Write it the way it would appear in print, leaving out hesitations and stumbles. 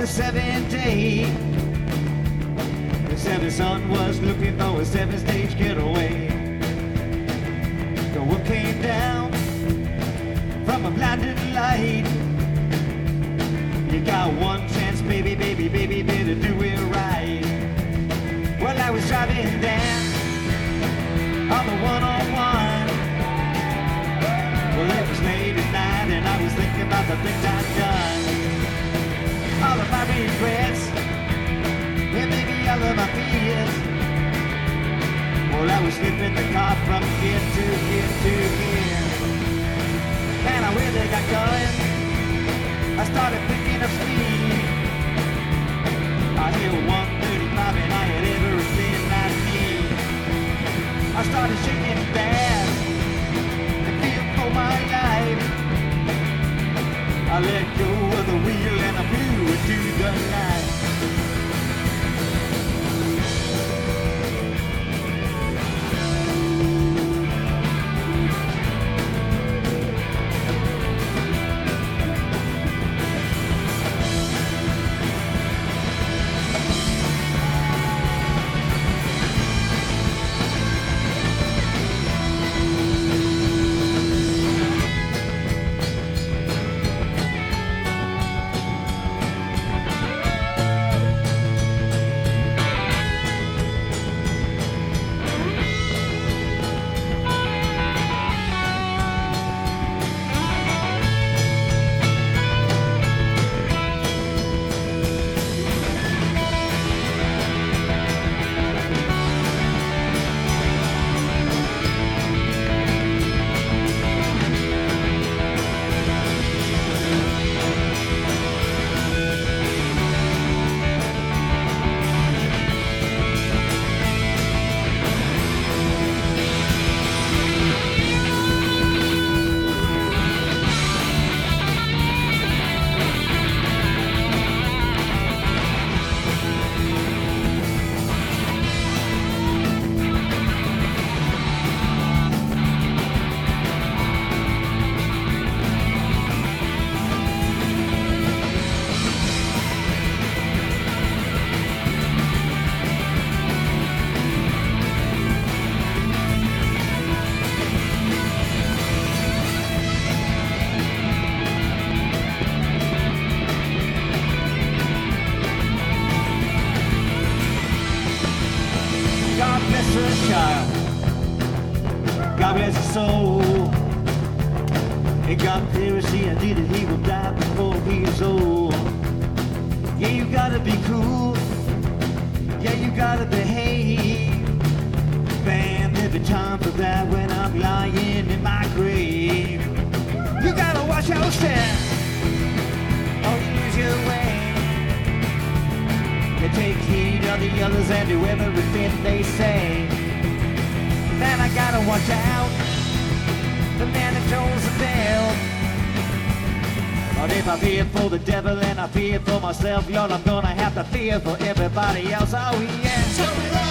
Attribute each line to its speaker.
Speaker 1: seventh day. The seventh son was looking for a seven-stage getaway. The one came down from a blinding light. You got one chance, baby, baby, baby, better do it right. Well, I was driving down on the 101. Well, it was late at night and I was thinking about the things I'd done. All of my regrets and maybe all of my fears. Well, I was flipping the car from gear to gear to gear. And I really got going. I started picking up speed. I hit 135 and I had everything I need. I started shaking fast and feared for my life. I let go of the wheel and I blew into the night. God bless her child. God bless his soul. And God piracy, I did it, he will die before he is old. Yeah, you gotta be cool. Yeah, you gotta behave. Man, there'll be time for that when I'm lying in my grave. You gotta watch how you stand, or you lose your way. You take heed of the others and do everything they say. Man, I gotta watch out, the man that tolls the bell. But if I fear for the devil and I fear for myself, Lord, I'm gonna have to fear for everybody else. Oh yeah.